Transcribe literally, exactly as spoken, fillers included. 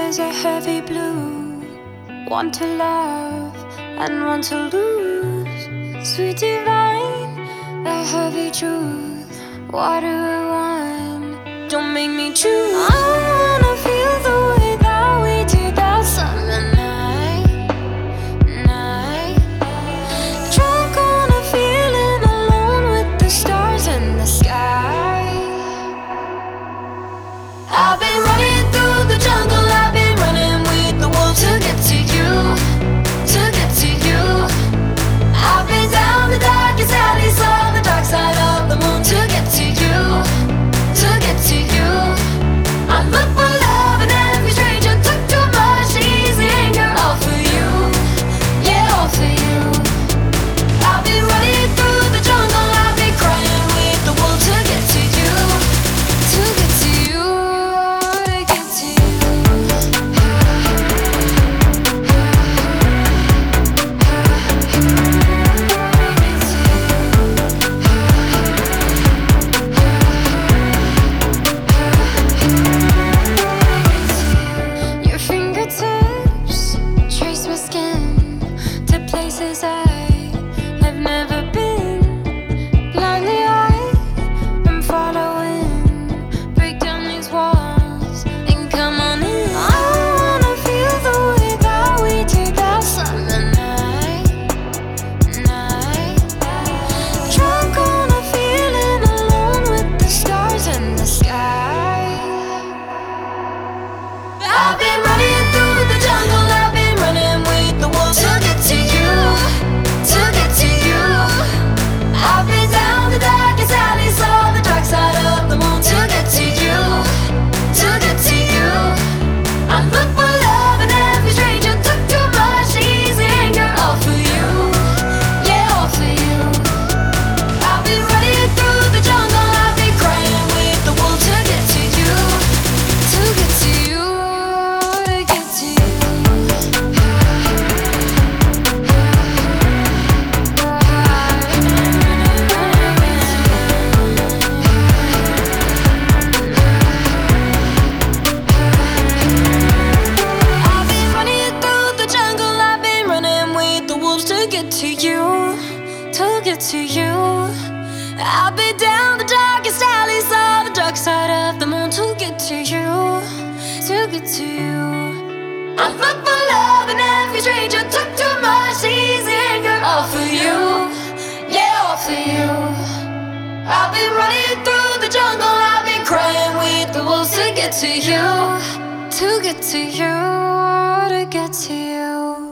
eyes are heavy blue, one to love and one to lose. Sweet divine, the heavy truth, water or wine, don't make me choose. I wanna feel the way that we did that summer night, night. Drunk on a feeling, alone with the stars in the sky. I've been running through the jungle, I've been running with the wolves to get to you, to get to you. I've been down the darkest alleys, on the dark side of the moon to get to you, to get to you. I look for love and every stranger took too much easy anger, all for you, yeah, all for you. I've been running through the jungle, I've been crying with the wolves to get to you, to get to you. I've been running through the jungle, I've been running with the wolves to get to you, to get to you. I've been down the darkest alleys, on the dark side of the moon to get to you, to get to you. I look for love and every stranger took too much easy anger, all for you, yeah, all for you. I've been running through the jungle, I've been crying with the wolves to get to you, to get to you. To you, to get to you. I've been down the darkest alleys, on the dark side of the moon to get to you, to get to you. I look for love and every stranger took too much easy anger, all for you, yeah, all for you. I've been running through the jungle, I've been crying with the wolves to get to you, to get to you, to get to you.